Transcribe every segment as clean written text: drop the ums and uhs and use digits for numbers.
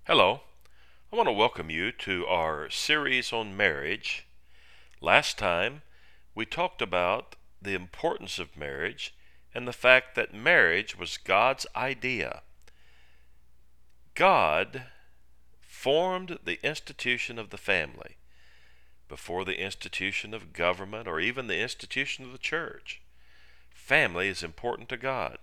Hello, I want to welcome you to our series on marriage. Last time, we talked about the importance of marriage and the fact that marriage was God's idea. God formed the institution of the family before the institution of government or even the institution of the church. Family is important to God.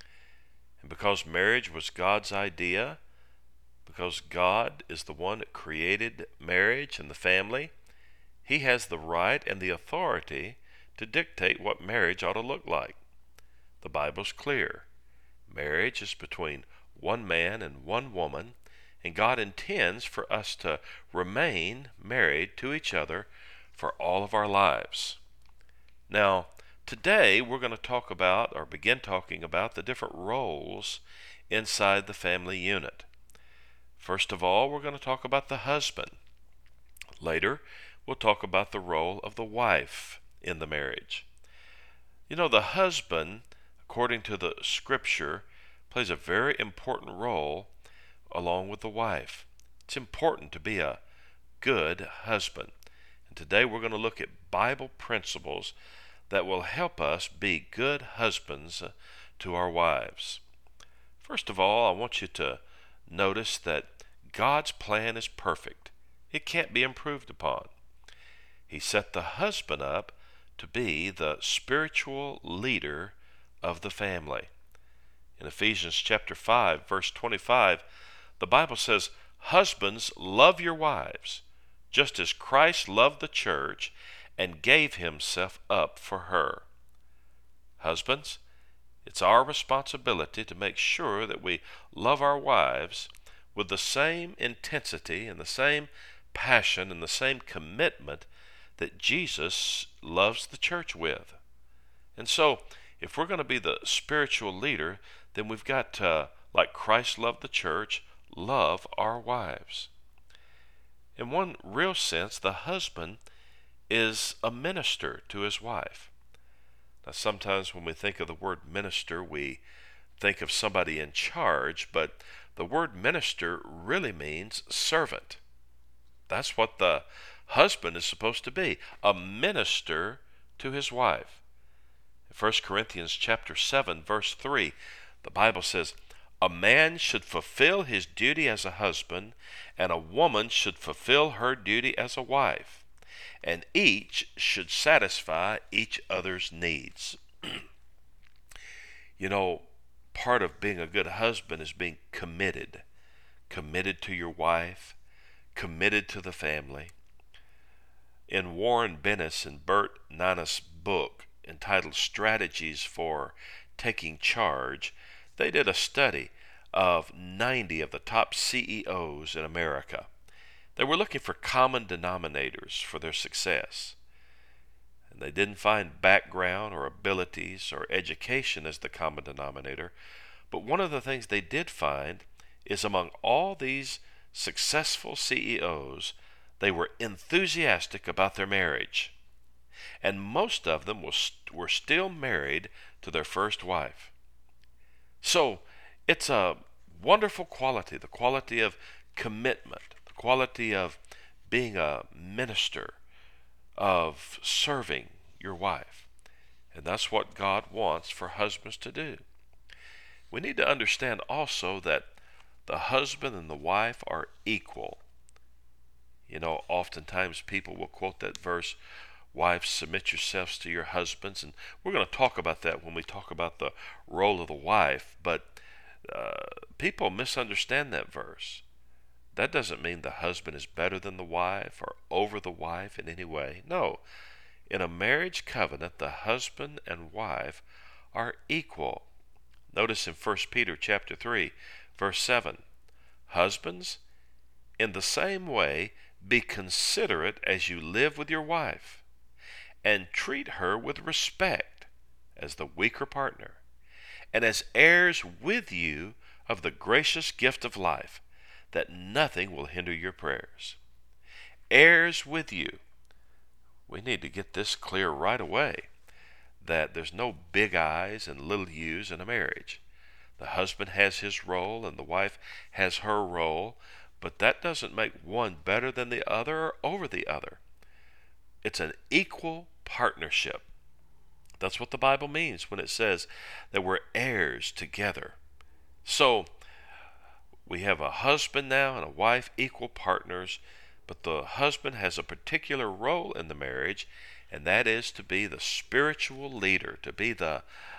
And because marriage was God's idea, because God is the one that created marriage and the family, He has the right and the authority to dictate what marriage ought to look like. The Bible's clear. Marriage is between one man and one woman, and God intends for us to remain married to each other for all of our lives. Now, today we're going to talk about, or begin talking about, the different roles inside the family unit. First of all, we're going to talk about the husband. Later, we'll talk about the role of the wife in the marriage. You know, the husband, according to the scripture, plays a very important role along with the wife. It's important to be a good husband. And today we're going to look at Bible principles that will help us be good husbands to our wives. First of all, I want you to notice that God's plan is perfect. It can't be improved upon. He set the husband up to be the spiritual leader of the family. In Ephesians chapter 5, verse 25, the Bible says, "Husbands, love your wives, just as Christ loved the church and gave himself up for her." Husbands, it's our responsibility to make sure that we love our wives with the same intensity and the same passion and the same commitment that Jesus loves the church with. And so, if we're going to be the spiritual leader, then we've got to, like Christ loved the church, love our wives. In one real sense, the husband is a minister to his wife. Now, sometimes when we think of the word minister, we think of somebody in charge, but the word minister really means servant. That's what the husband is supposed to be, a minister to his wife. In 1 Corinthians chapter 7, verse 3, the Bible says, "A man should fulfill his duty as a husband, and a woman should fulfill her duty as a wife, and each should satisfy each other's needs." You know, part of being a good husband is being committed to your wife, committed to the family. In Warren Bennis and Bert Nanas' book entitled Strategies for Taking Charge, they did a study of 90 of the top CEOs in America. They were looking for common denominators for their success. And they didn't find background or abilities or education as the common denominator. But one of the things they did find is among all these successful CEOs, they were enthusiastic about their marriage. And most of them were still married to their first wife. So it's a wonderful quality, the quality of commitment, the quality of being a minister, of serving your wife. And that's what God wants for husbands to do. We need to understand also that the husband and the wife are equal. You know, oftentimes people will quote that verse, "Wives, submit yourselves to your husbands," and we're going to talk about that when we talk about the role of the wife, but people misunderstand that verse. That doesn't mean the husband is better than the wife or over the wife in any way. No. In a marriage covenant, the husband and wife are equal. Notice in 1 Peter chapter 3, verse 7, "Husbands, in the same way, be considerate as you live with your wife, and treat her with respect as the weaker partner, and as heirs with you of the gracious gift of life, that nothing will hinder your prayers." Heirs with you. We need to get this clear right away, that there's no big I's and little U's in a marriage. The husband has his role and the wife has her role, but that doesn't make one better than the other or over the other. It's an equal partnership. That's what the Bible means when it says that we're heirs together. So we have a husband now and a wife, equal partners, but the husband has a particular role in the marriage, and that is to be the spiritual leader, to be the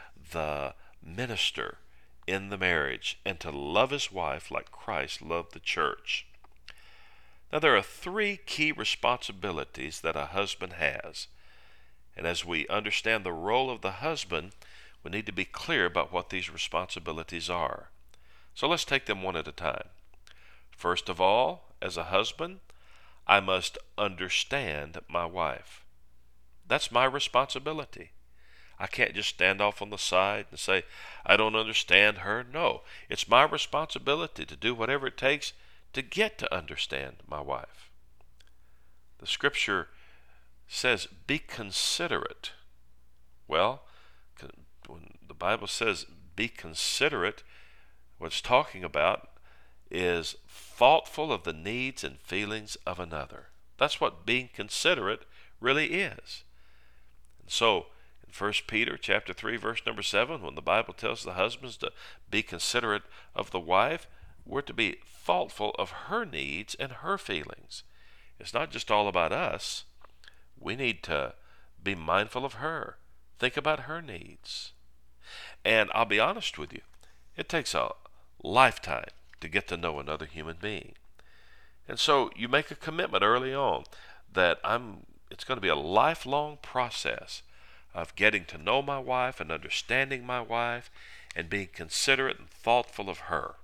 minister in the marriage, and to love his wife like Christ loved the church. Now, there are three key responsibilities that a husband has. And as we understand the role of the husband, we need to be clear about what these responsibilities are. So let's take them one at a time. First of all, as a husband, I must understand my wife. That's my responsibility. I can't just stand off on the side and say, I don't understand her. No, it's my responsibility to do whatever it takes to get to understand my wife. The scripture says, be considerate. Well, when the Bible says be considerate, what it's talking about is thoughtful of the needs and feelings of another. That's what being considerate really is. And so, in 1 Peter chapter 3, verse number 7, when the Bible tells the husbands to be considerate of the wife, we're to be thoughtful of her needs and her feelings. It's not just all about us. We need to be mindful of her. Think about her needs. And I'll be honest with you, it takes a lifetime to get to know another human being. And so you make a commitment early on that it's going to be a lifelong process of getting to know my wife and understanding my wife and being considerate and thoughtful of her.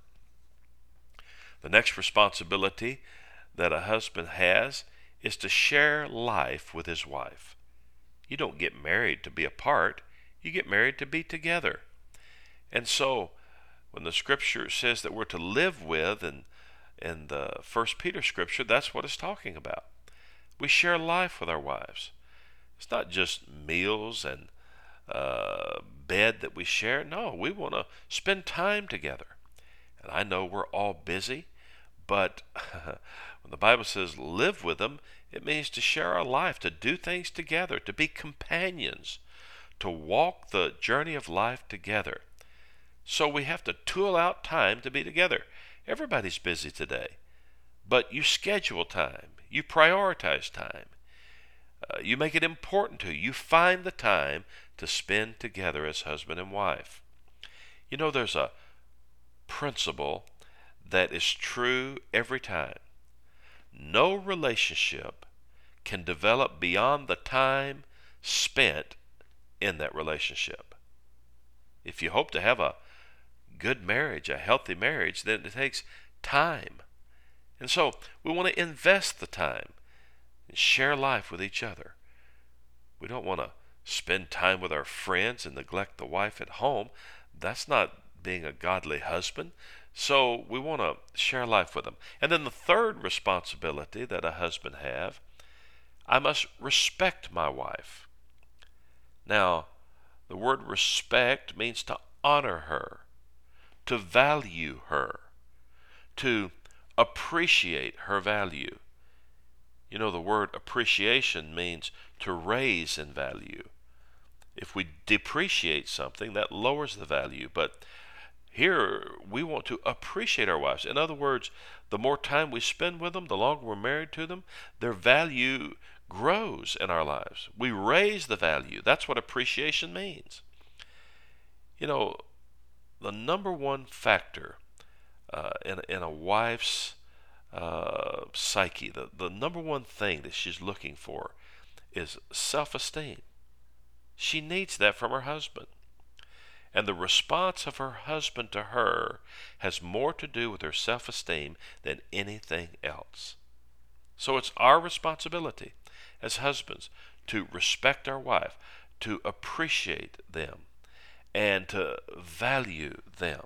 The next responsibility that a husband has is to share life with his wife. You don't get married to be apart. You get married to be together. And so when the scripture says that we're to live with, and in the 1 Peter scripture, that's what it's talking about. We share life with our wives. It's not just meals and bed that we share. No, we want to spend time together. And I know we're all busy, but when the Bible says live with them, it means to share our life, to do things together, to be companions, to walk the journey of life together. So we have to tool out time to be together. Everybody's busy today, but you schedule time, you prioritize time, you make it important to you. You find the time to spend together as husband and wife. You know, there's a principle that is true every time. No relationship can develop beyond the time spent in that relationship. If you hope to have a good marriage, a healthy marriage, then it takes time. And so we want to invest the time and share life with each other. We don't want to spend time with our friends and neglect the wife at home. That's not being a godly husband. So we want to share life with them. And then the third responsibility that a husband have, I must respect my wife. Now, the word respect means to honor her, to value her, to appreciate her value. You know, the word appreciation means to raise in value. If we depreciate something, that lowers the value. But here, we want to appreciate our wives. In other words, the more time we spend with them, the longer we're married to them, their value grows in our lives. We raise the value. That's what appreciation means. You know, the number one factor in a wife's psyche, the number one thing that she's looking for is self-esteem. She needs that from her husband. And the response of her husband to her has more to do with her self-esteem than anything else. So it's our responsibility as husbands to respect our wife, to appreciate them, and to value them.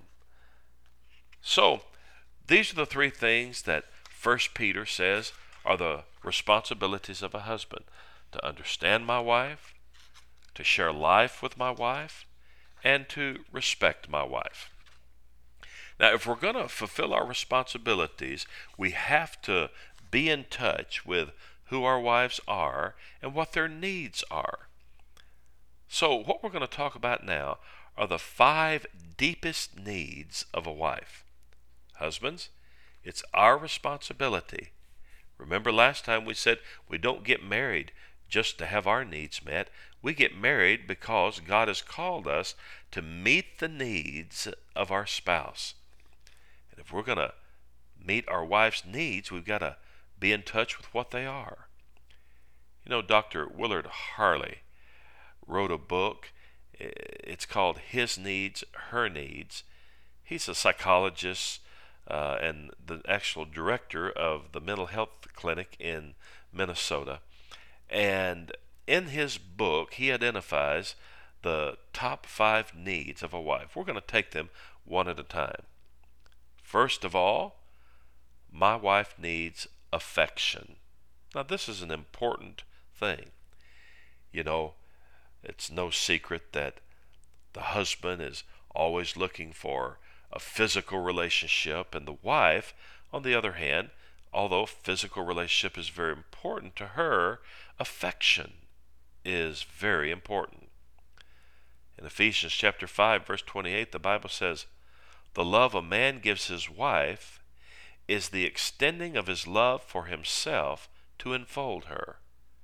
So these are the three things that 1 Peter says are the responsibilities of a husband: to understand my wife, to share life with my wife, and to respect my wife. Now, if we're going to fulfill our responsibilities, we have to be in touch with who our wives are and what their needs are. So, what we're going to talk about now are the 5 deepest needs of a wife. Husbands, it's our responsibility. Remember last time we said we don't get married just to have our needs met. We get married because God has called us to meet the needs of our spouse. And if we're going to meet our wife's needs, we've got to be in touch with what they are. You know, Dr. Willard Harley wrote a book. It's called His Needs, Her Needs. He's a psychologist and the actual director of the mental health clinic in Minnesota. And in his book, he identifies the top 5 needs of a wife. We're going to take them one at a time. First of all, my wife needs affection. Now, this is an important thing. You know, it's no secret that the husband is always looking for a physical relationship, and the wife, on the other hand, although physical relationship is very important to her, affection is very important. In Ephesians chapter 5, verse 28, the Bible says, "The love a man gives his wife is the extending of his love for himself to enfold her."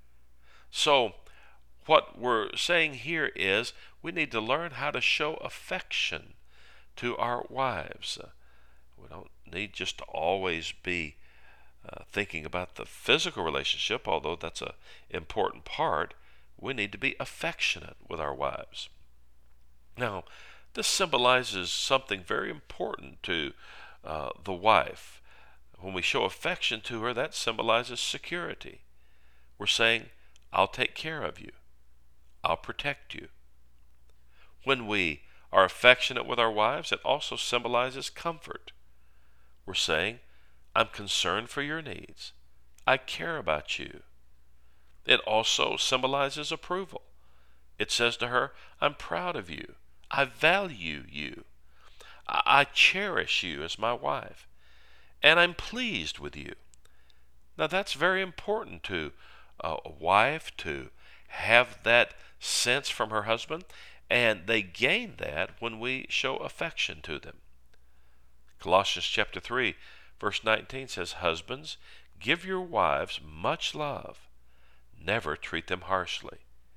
So, what we're saying here is we need to learn how to show affection to our wives. We don't need just to always be thinking about the physical relationship, although that's an important part. We need to be affectionate with our wives. Now, this symbolizes something very important to the wife. When we show affection to her, that symbolizes security. We're saying, I'll take care of you. I'll protect you. When we are affectionate with our wives, it also symbolizes comfort. We're saying, I'm concerned for your needs. I care about you. It also symbolizes approval. It says to her, I'm proud of you. I value you. I cherish you as my wife. And I'm pleased with you. Now that's very important to a wife to have that sense from her husband, and they gain that when we show affection to them. Colossians chapter 3, verse 19 says, "Husbands, give your wives much love. Never treat them harshly."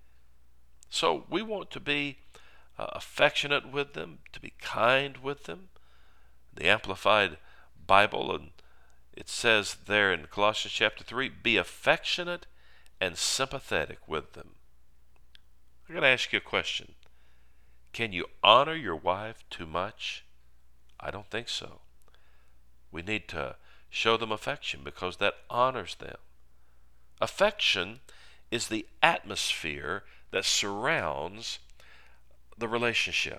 So we want to be affectionate with them, to be kind with them. The Amplified Bible, and it says there in Colossians chapter 3, be affectionate and sympathetic with them. I'm going to ask you a question. Can you honor your wife too much? I don't think so. We need to show them affection because that honors them. Affection is the atmosphere that surrounds the relationship.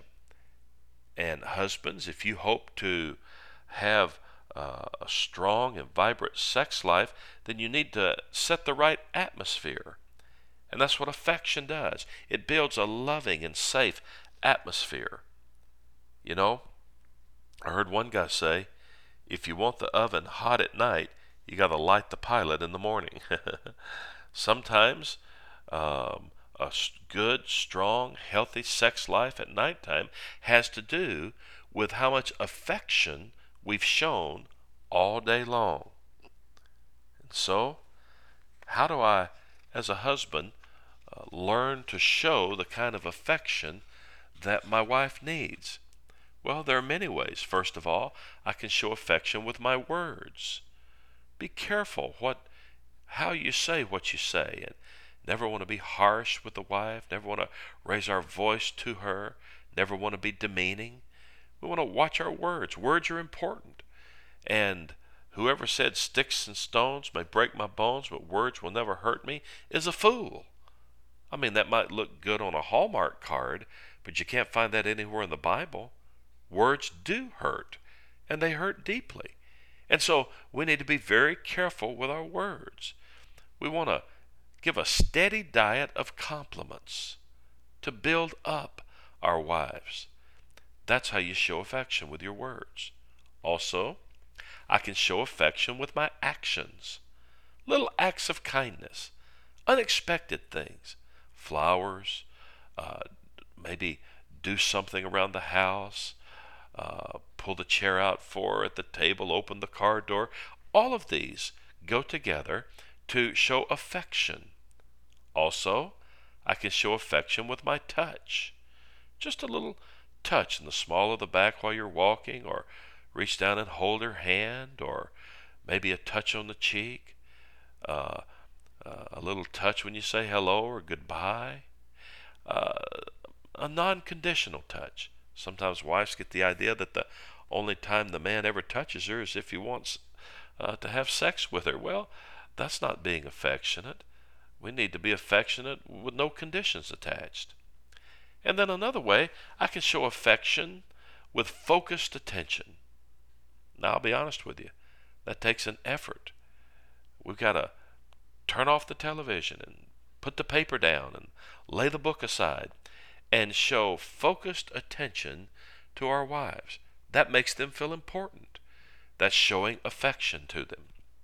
And husbands, if you hope to have a strong and vibrant sex life, then you need to set the right atmosphere. And that's what affection does. It builds a loving and safe atmosphere. You know, I heard one guy say, if you want the oven hot at night, you got to light the pilot in the morning. Sometimes a good, strong, healthy sex life at nighttime has to do with how much affection we've shown all day long. And so, how do I, as a husband, learn to show the kind of affection that my wife needs? Well, there are many ways. First of all, I can show affection with my words. Be careful how you say what you say, and never want to be harsh with the wife, never want to raise our voice to her, never want to be demeaning. We want to watch our words. Words are important. And whoever said sticks and stones may break my bones, but words will never hurt me is a fool. I mean, that might look good on a Hallmark card, but you can't find that anywhere in the Bible. Words do hurt, and they hurt deeply. And so we need to be very careful with our words. We want to give a steady diet of compliments to build up our wives. That's how you show affection, with your words. Also, I can show affection with my actions. Little acts of kindness, unexpected things, flowers, uh, maybe do something around the house, pull the chair out for her at the table, open the car door. All of these go together to show affection. Also, I can show affection with my touch. Just a little touch in the small of the back while you're walking, or reach down and hold her hand, or maybe a touch on the cheek, uh, a little touch when you say hello or goodbye, uh, a non-conditional touch. Sometimes wives get the idea that the only time the man ever touches her is if he wants to have sex with her. Well, that's not being affectionate. We need to be affectionate with no conditions attached. And then another way, I can show affection with focused attention. Now, I'll be honest with you, that takes an effort. We've got to turn off the television and put the paper down and lay the book aside and show focused attention to our wives. That makes them feel important. That's showing affection to them.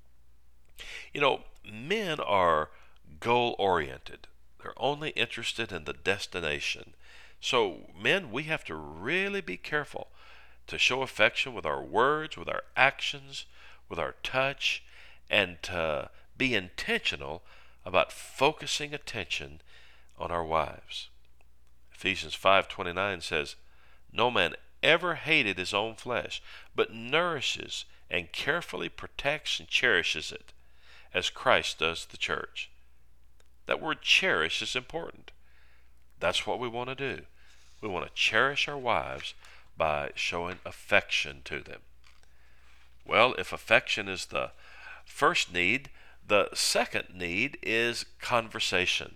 You know, men are goal-oriented. They're only interested in the destination. So, men, we have to really be careful to show affection with our words, with our actions, with our touch, and to be intentional about focusing attention on our wives. Ephesians 5:29 says, "No man ever hated his own flesh, but nourishes and carefully protects and cherishes it, as Christ does the church." That word cherish is important. That's what we want to do. We want to cherish our wives by showing affection to them. Well, if affection is the first need, the second need is conversation.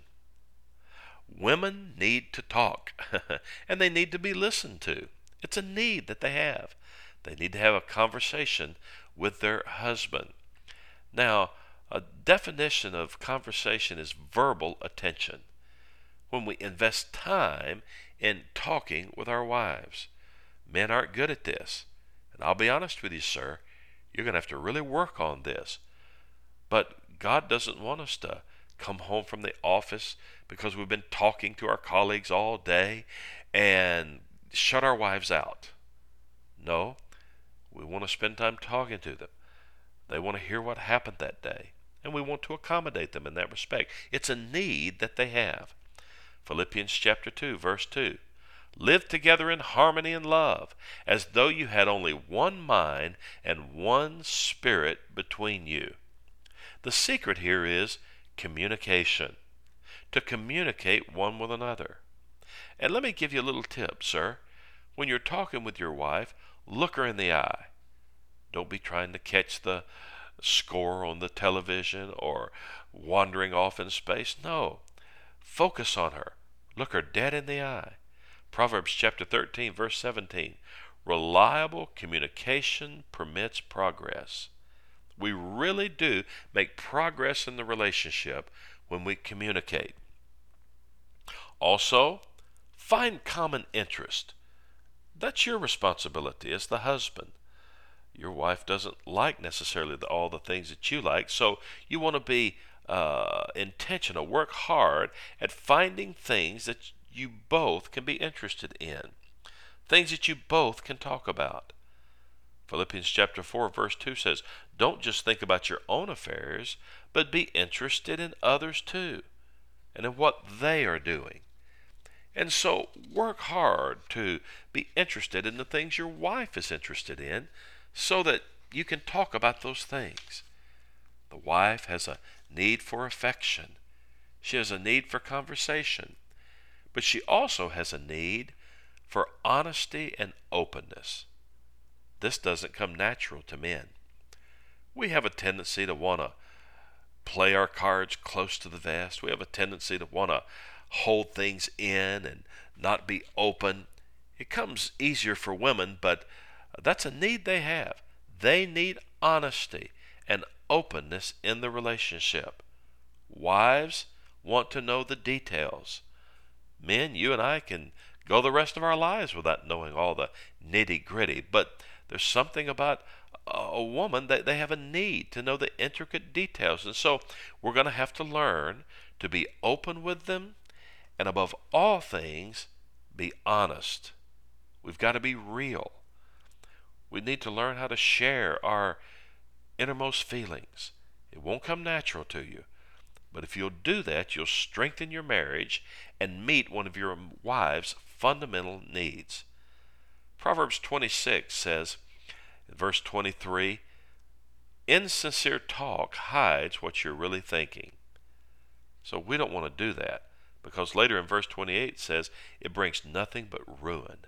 Women need to talk, and they need to be listened to. It's a need that they have. They need to have a conversation with their husband. Now, a definition of conversation is verbal attention. When we invest time in talking with our wives. Men aren't good at this. And I'll be honest with you, sir, you're going to have to really work on this. But God doesn't want us to come home from the office because we've been talking to our colleagues all day and shut our wives out. No, we want to spend time talking to them. They want to hear what happened that day, and we want to accommodate them in that respect. It's a need that they have. Philippians chapter 2, verse 2. Live together in harmony and love, as though you had only one mind and one spirit between you. The secret here is communication. To communicate one with another. And let me give you a little tip, sir. When you're talking with your wife, look her in the eye. Don't be trying to catch the score on the television or wandering off in space. No. Focus on her. Look her dead in the eye. Proverbs chapter 13, verse 17. Reliable communication permits progress. We really do make progress in the relationship when we communicate. Also, find common interest. That's your responsibility as the husband. Your wife doesn't like necessarily all the things that you like, so you want to be intentional, work hard at finding things that you both can be interested in, things that you both can talk about. Philippians chapter 4, verse 2 says, don't just think about your own affairs, but be interested in others too, and in what they are doing. And so work hard to be interested in the things your wife is interested in, so that you can talk about those things. The wife has a need for affection. She has a need for conversation. But she also has a need for honesty and openness. This doesn't come natural to men. We have a tendency to want to play our cards close to the vest. We have a tendency to want to hold things in and not be open. It comes easier for women, but that's a need they have. They need honesty and openness in the relationship. Wives want to know the details. Men, you and I can go the rest of our lives without knowing all the nitty-gritty, but There's something about a woman that they have a need to know the intricate details. And so we're going to have to learn to be open with them, and above all things, be honest. We've got to be real. We need to learn how to share our innermost feelings. It won't come natural to you, but if you'll do that, you'll strengthen your marriage and meet one of your wife's fundamental needs. Proverbs 26 says, in verse 23, insincere talk hides what you're really thinking. So we don't want to do that, because later in verse 28 it says it brings nothing but ruin.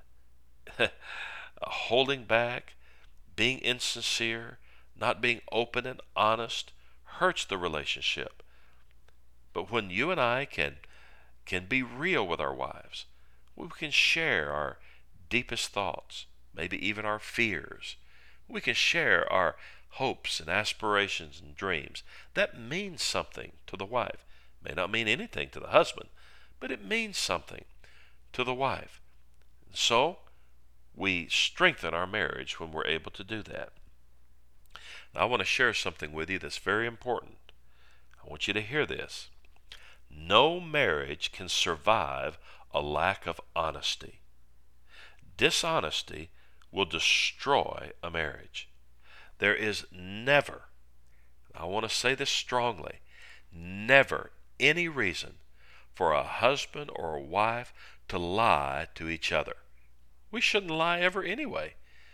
Holding back, being insincere, not being open and honest hurts the relationship. But when you and I can be real with our wives, we can share our deepest thoughts, maybe even our fears. We can share our hopes and aspirations and dreams. That means something to the wife. It may not mean anything to the husband, but it means something to the wife. And so we strengthen our marriage when we're able to do that. Now, I want to share something with you that's very important. I want you to hear this. No marriage can survive a lack of honesty. Dishonesty will destroy a marriage. There is never, I want to say this strongly, never any reason for a husband or a wife to lie to each other. We shouldn't lie ever anyway.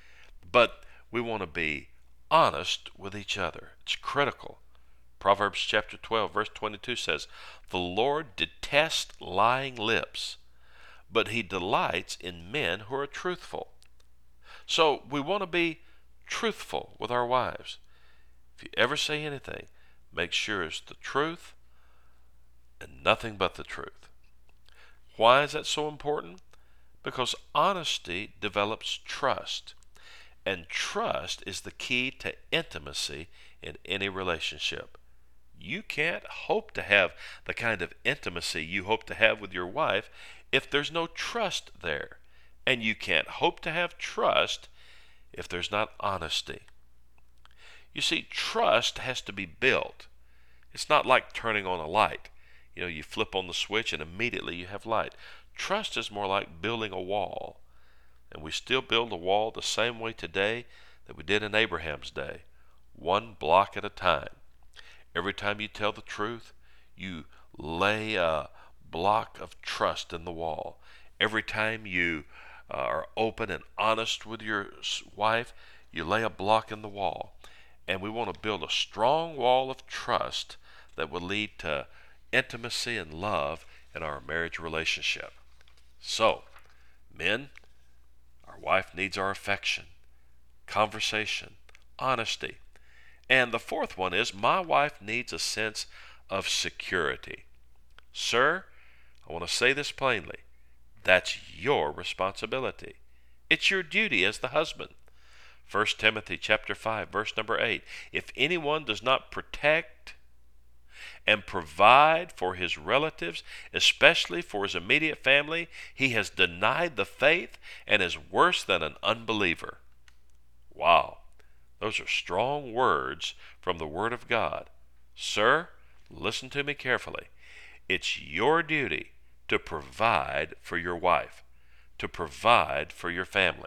But we want to be honest with each other. It's critical. Proverbs chapter 12, verse 22 says, the Lord detests lying lips, but he delights in men who are truthful. So we want to be truthful with our wives. If you ever say anything, make sure it's the truth and nothing but the truth. Why is that so important? Because honesty develops trust, and trust is the key to intimacy in any relationship. You can't hope to have the kind of intimacy you hope to have with your wife if there's no trust there. And you can't hope to have trust if there's not honesty. You see, trust has to be built. It's not like turning on a light. You flip on the switch and immediately you have light. Trust is more like building a wall. And we still build a wall the same way today that we did in Abraham's day, one block at a time. Every time you tell the truth, you lay a block of trust in the wall. Every time you are open and honest with your wife, you lay a block in the wall. And we want to build a strong wall of trust that will lead to intimacy and love in our marriage relationship. So, men, our wife needs our affection, conversation, honesty. And the fourth one is, my wife needs a sense of security. Sir, I want to say this plainly. That's your responsibility. It's your duty as the husband. 1 Timothy chapter 5, verse number 8. If anyone does not protect and provide for his relatives, especially for his immediate family, he has denied the faith and is worse than an unbeliever. Wow. Those are strong words from the Word of God. Sir, listen to me carefully. It's your duty to provide for your wife, to provide for your family.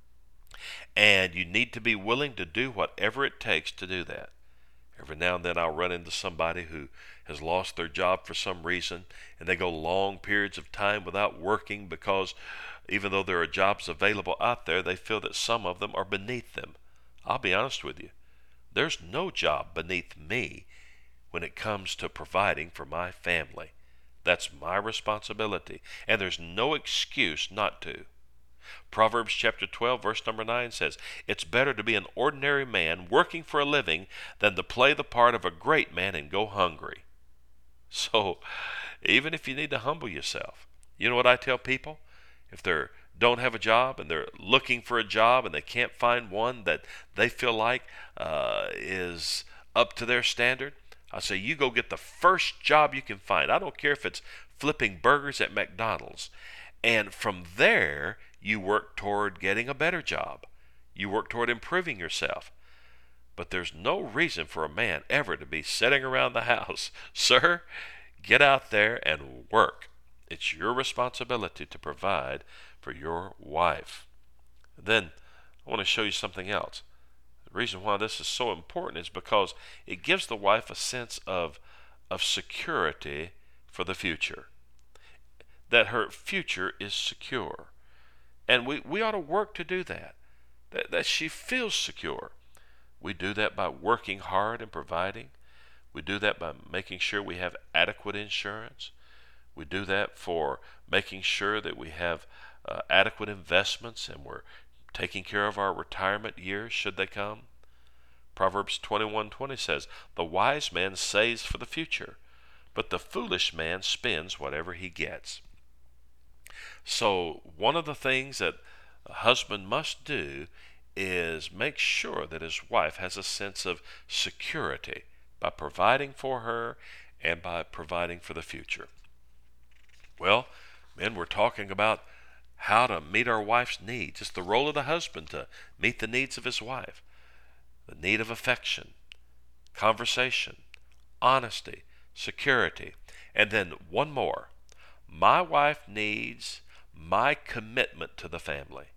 And you need to be willing to do whatever it takes to do that. Every now and then I'll run into somebody who has lost their job for some reason, and they go long periods of time without working because even though there are jobs available out there, they feel that some of them are beneath them. I'll be honest with you. There's no job beneath me when it comes to providing for my family. That's my responsibility, and there's no excuse not to. Proverbs chapter 12, verse number 9 says, it's better to be an ordinary man working for a living than to play the part of a great man and go hungry. So, even if you need to humble yourself, you know what I tell people? If they don't have a job and they're looking for a job and they can't find one that they feel like is up to their standard, I say, you go get the first job you can find. I don't care if it's flipping burgers at McDonald's. And from there, you work toward getting a better job. You work toward improving yourself. But there's no reason for a man ever to be sitting around the house. Sir, get out there and work. It's your responsibility to provide for your wife. Then I want to show you something else. The reason why this is so important is because it gives the wife a sense of security for the future, that her future is secure. And we ought to work to do that she feels secure. We do that by working hard and providing. We do that by making sure we have adequate insurance. We do that for making sure that we have adequate investments and we're taking care of our retirement years should they come. Proverbs 21:20 says, "The wise man saves for the future, but the foolish man spends whatever he gets." So one of the things that a husband must do is make sure that his wife has a sense of security by providing for her and by providing for the future. Well, men, we're talking about how to meet our wife's needs. It's the role of the husband to meet the needs of his wife. The need of affection, conversation, honesty, security. And then one more. My wife needs my commitment to the family.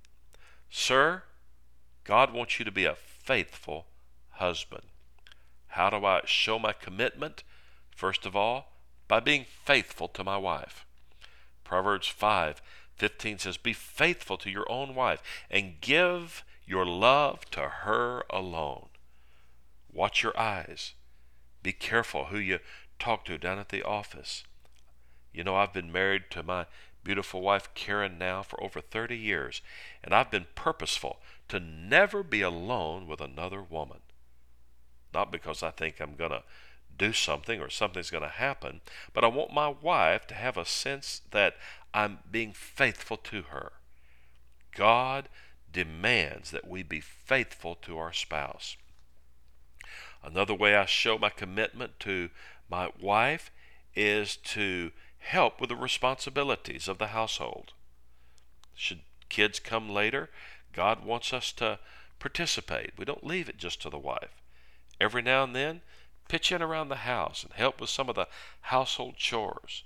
Sir, God wants you to be a faithful husband. How do I show my commitment? First of all, by being faithful to my wife. Proverbs 5:15 says, "Be faithful to your own wife and give your love to her alone." Watch your eyes. Be careful who you talk to down at the office. You know, I've been married to my beautiful wife Karen now for over 30 years, and I've been purposeful to never be alone with another woman. Not because I think I'm going to do something or something's going to happen, but I want my wife to have a sense that I'm being faithful to her. God demands that we be faithful to our spouse. Another way I show my commitment to my wife is to help with the responsibilities of the household. Should kids come later, God wants us to participate. We don't leave it just to the wife. Every now and then, pitch in around the house and help with some of the household chores.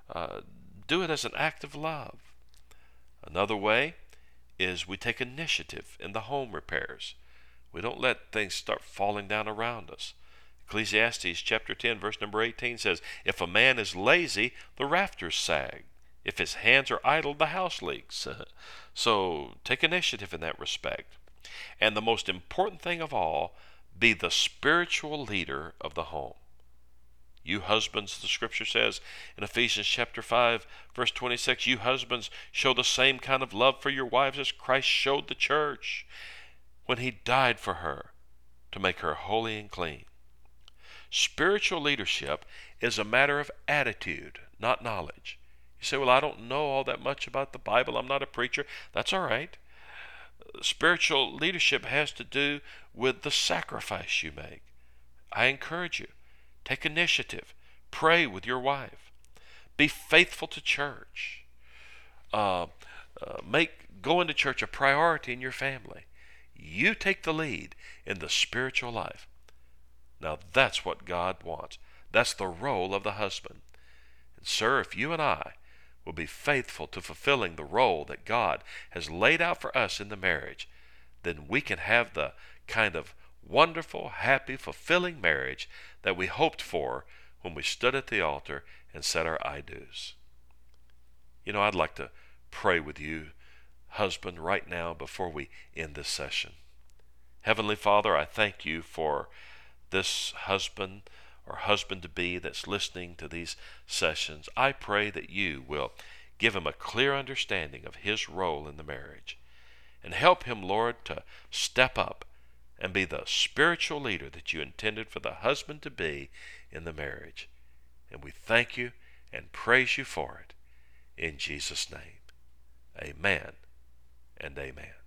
Do it as an act of love. Another way is we take initiative in the home repairs. We don't let things start falling down around us. Ecclesiastes chapter 10 verse number 18 says, "If a man is lazy, the rafters sag. If his hands are idle, the house leaks." So take initiative in that respect. And the most important thing of all, be the spiritual leader of the home. You husbands, the scripture says in Ephesians chapter 5 verse 26, "You husbands show the same kind of love for your wives as Christ showed the church when he died for her to make her holy and clean." Spiritual leadership is a matter of attitude, not knowledge. You say, "Well, I don't know all that much about the Bible. I'm not a preacher." That's all right. Spiritual leadership has to do with the sacrifice you make. I encourage you, take initiative. Pray with your wife. Be faithful to church. Make going to church a priority in your family. You take the lead in the spiritual life. Now that's what God wants. That's the role of the husband. And sir, if you and I will be faithful to fulfilling the role that God has laid out for us in the marriage, then we can have the kind of wonderful, happy, fulfilling marriage that we hoped for when we stood at the altar and said our I do's. You know, I'd like to pray with you, husband, right now before we end this session. Heavenly Father, I thank you for this husband or husband-to-be that's listening to these sessions. I pray that you will give him a clear understanding of his role in the marriage and help him, Lord, to step up and be the spiritual leader that you intended for the husband-to-be in the marriage. And we thank you and praise you for it. In Jesus' name, amen and amen.